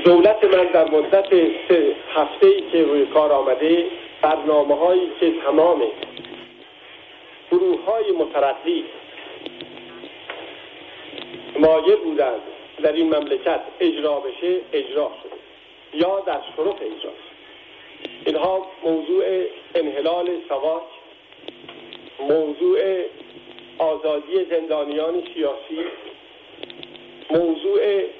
دولت من در مدت 3 هفته‌ای که روی کار آمده برنامه‌هایی که تمام گروه‌های مترقی مایل بودند در این مملکت اجرا بشه اجرا شده یا در شرف اجراست. اینها موضوع انحلال ساواک، موضوع آزادی زندانیان سیاسی، موضوع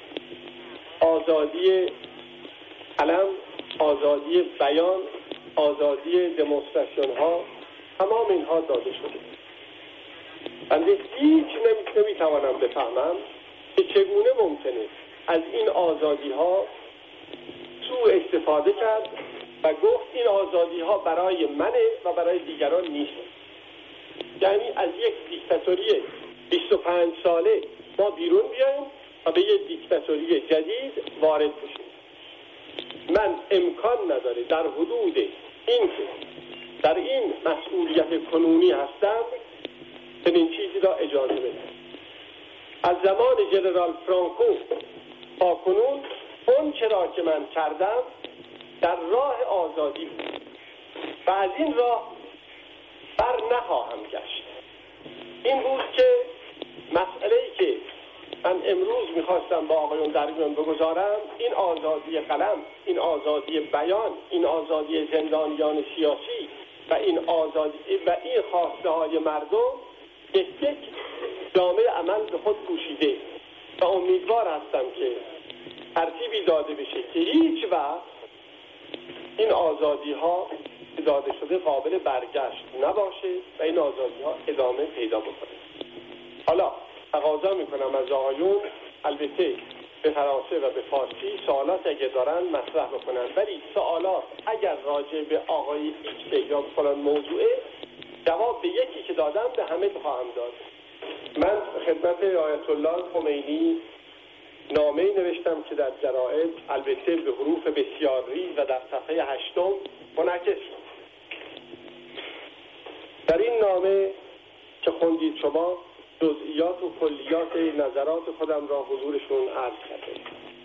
آزادی علم، آزادی بیان، آزادی دمونستراسیون ها، تمام اینها داده شده. بنده هیچ نمیتوانم بفهمم که چگونه ممکنه از این آزادی ها سوء استفاده کرد و گفت این آزادی ها برای منه و برای دیگران نیست. یعنی از یک دیکتاتوری 25 ساله ما بیرون بیایم و به یک دیکتاتوری جدید وارد بشیم. من امکان نداره در حدود این که در این مسئولیت کنونی هستم چنین چیزی را اجازه بدم. از زمان ژنرال فرانکو تا کنون اون چرا که من کردم در راه آزادی بود و از این راه بر نخواهم گشت. این بود که مسئله‌ای که من امروز میخواستم با آقایون در میان بگذارم، این آزادی قلم، این آزادی بیان، این آزادی زندانیان سیاسی و این آزادی و این خواسته های مردم یک جامعه عمل به خود پوشیده و امیدوار هستم که ترتیبی داده بشه که هیچ وقت این آزادی ها داده شده قابل برگشت نباشه و این آزادی ها ادامه پیدا بکنه. حالا تقاضا میکنم از آقایون البته به فرانسه و به فارسی سوالات اگر دارن مطرح بکنن، ولی سوالات اگر راجع به آقای ایکس یا فلان موضوعه جواب به یکی که دادم به همه خواهم داد. من خدمت آیت الله خمینی نامه‌ای نوشتم که در جرائد البته به حروف بسیار ریز و در صفحه 8 منعکس شد. در این نامه که خوندید شما جزئیات و کلیات نظرات خودم را حضورشون عرض کردم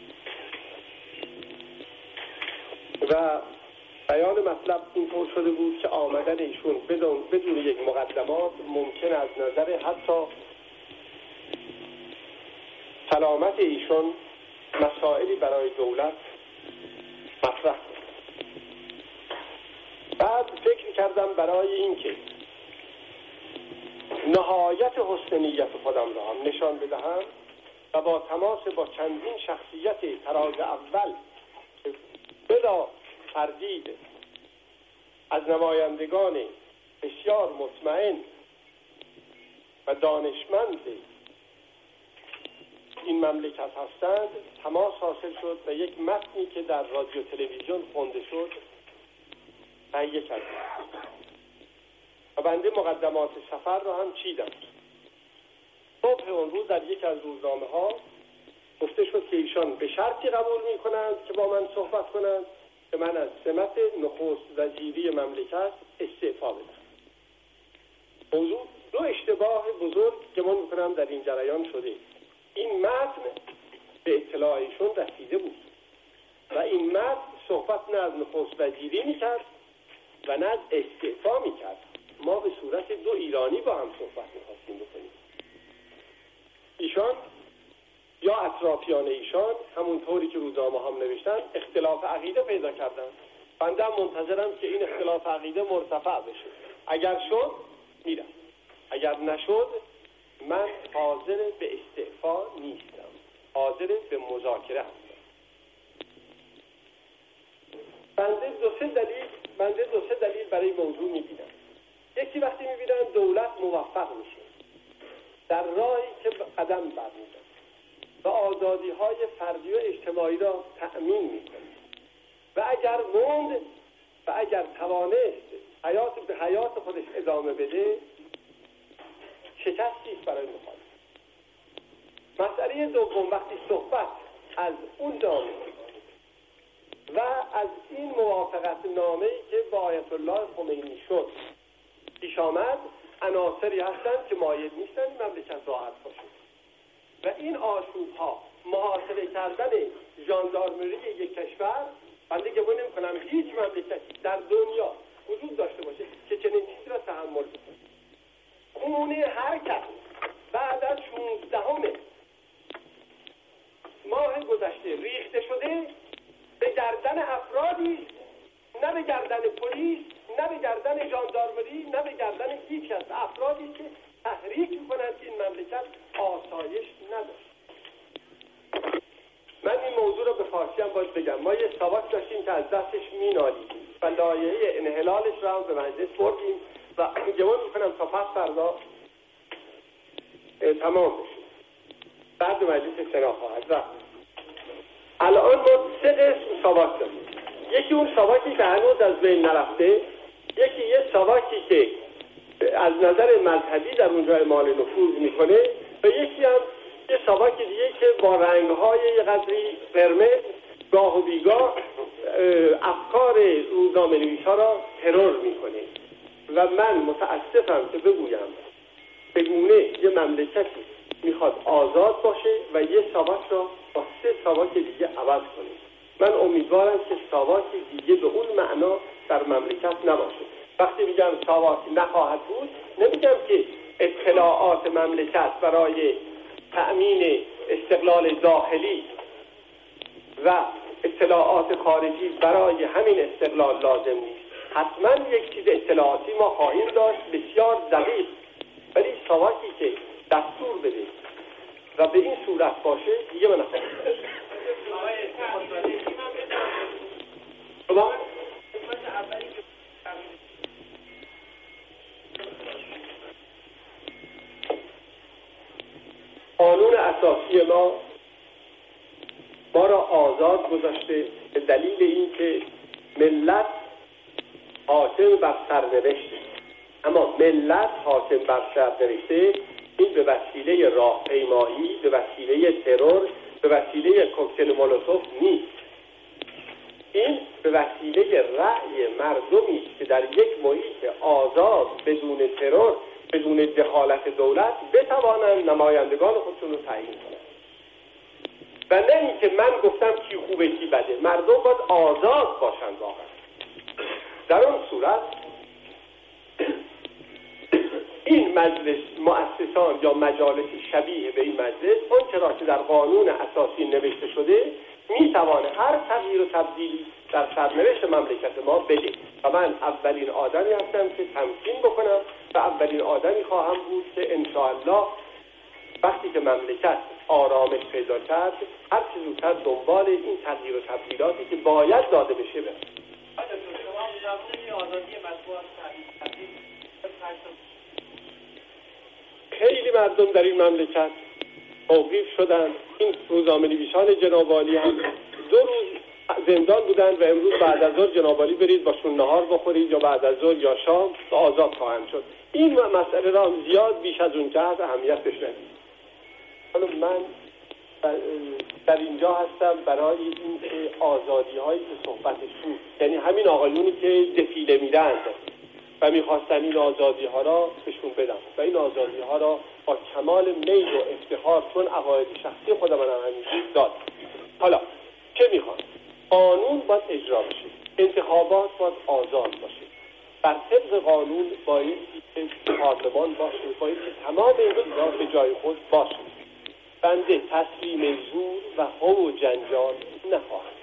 و بیان مطلب اینطور شده بود که آمدن ایشون بدون یک مقدمات ممکن از نظر حتی سلامت ایشون مسائلی برای دولت مطرح کنه. بعد فکر کردم برای این که نهایت حسن نیت خودم را هم نشان بدهم و با تماس با چندین شخصیت تراز اول که بلا تردید از نمایندگان بسیار مطمئن و دانشمند این مملکت هستند تماس حاصل شد و یک متنی که در رادیو تلویزیون خونده شد تهیه کردم و بنده مقدمات سفر را هم چیدم. صبح اون روز در یک از روزنامه ها گفته شد که ایشان به شرطی قبول می کنند که با من صحبت کنند که من از سمت نخست وزیری مملکت استعفا بدم. موضوع دو اشتباه بزرگ که من میکنم در این جریان شده. این متن به اطلاع ایشون رسیده بود و این متن صحبت نه از نخست وزیری میکرد و نه از استعفا میکرد. ما به صورت دو ایرانی با هم صحبت میخواستیم بکنیم. ایشان یا اطرافیان ایشان همونطوری که روزنامه هم نوشتن اختلاف عقیده پیدا کردن. بنده هم منتظرم که این اختلاف عقیده مرتفع بشه. اگر شد میرم، اگر نشد من حاضر به استعفا نیستم، حاضر به مذاکره هستم. بنده دو سه دلیل برای موضوع میبینم. یکی وقتی میبینم دولت موفق میشه در راهی که قدم برمی‌داره و آزادی‌های فردی و اجتماعی را تأمین میکنه و اگر موند و اگر توانست به حیات خودش ادامه بده شکستی است برای مخالف. مسئله دوم وقتی صحبت از اون نامه و از این موافقت نامه‌ای که با آیت الله خمینی شد پیش آمد عناصری هستند که مایل نیستند مملکت راحت باشه و این آشوب‌ها محاصره کردن ژاندارمری یک کشور، بنده گمان نمی‌کنم هیچ مملکتی در دنیا وجود داشته باشه که چنین چیزی را تحمل کنه. خون هر کس بعد از 16 ماه گذشته ریخته شده به گردن افرادی، نه به گردن پلیس، نه به گردن ژاندارمری، نه به گردن هیچ کس، افرادی که تحریک می‌کنند که این مملکت آسایش نداشت. من این موضوع رو به فارسی هم باید بگم. ما یه ساواک داشتیم که از دستش مینالیدیم و لایحه انحلالش رو هم به مجلس بردیم و گمان میکنم تا پس فردا تمام بشه، بعد مجلس سنا خواهد رفت. الان ما 3 قسم ساواک داریم. یکی اون ساواکی که هنوز از بین نرفته، یکی یه ساواکی که از نظر مذهبی در اونجا اعمال نفوذ میکنه و یکی هم یه ساواک دیگه که با رنگ‌های یه قدری قرمز گاه و بیگاه افکار روزنامه‌نویس‌ها را ترور میکنه و من متاسفم که بگویم بگونه یه مملکتی میخواد آزاد باشه و یه ساواک را با 3 ساواک دیگه عوض کنه. من امیدوارم که ساواک دیگه به اون معنا در مملکت نباشه. وقتی میگم ساواک نخواهد بود، نمیگم که اطلاعات مملکت برای تأمین استقلال داخلی و اطلاعات خارجی برای همین استقلال لازم نیست. حتما یک چیز اطلاعاتی ما خواهیم داشت بسیار دقیق، ولی ساواکی که دستور بده و به این صورت باشه دیگه من نخواهیم. قانون اساسی ما را آزاد گذاشته به دلیل اینکه ملت حاکم بر سرنوشت، اما ملت حاکم بر سرنوشت این به وسیله راهپیمایی، به وسیله ترور، به وسیله کوکتل مولوتوف نیست. این به وسیله رأی مردمی است که در یک محیط آزاد بدون ترور، بدون دخالت دولت بتوانند نمایندگان خودشون رو تعیین کنند و نه اینکه من گفتم کی خوبه کی بده. مردم باید آزاد باشند واقعا. در اون صورت این مجلس مؤسسان یا مجالسی شبیه به این مجلس اون چرا که در قانون اساسی نوشته شده میتوانه هر تغییر و تبدیلی در سرنوشت مملکت ما بده و من اولین آدمی هستم که تمکین بکنم و اولین آدمی خواهم بود که انشاءالله وقتی که مملکت آرامش پیدا کرد هر چه زودتر دنبال این تغییر و تبدیلاتی که باید داده بشه برم. خیلی مردم در این مملکت توقیف شدن. این روزنامه‌نویسان جناب عالی هم 2 روز زندان بودن و امروز بعد از ظهر جناب عالی برید باشون نهار بخورید یا بعد از ظهر یا شام و آزاد خواهند شد. این مسئله را زیاد بیش از اون جهت اهمیت بشنید. حالا من در اینجا هستم برای این آزادی هایی که صحبتش بود، یعنی همین آقایونی که دفیله میدند و میخواستن این آزادی ها را بهشون بدم و این آزادی ها را با کمال میل و افتخار چون عقاید شخصی خودم من همیشه داد. حالا چه میخوان؟ قانون باید اجرا بشه، انتخابات باید آزاد باشه، بر طبق قانون باید که پارلمان باشه، باید که تمام این چیزها به جای خود باشه. بنده تسلیم زور و هو و جنجال نخواهم.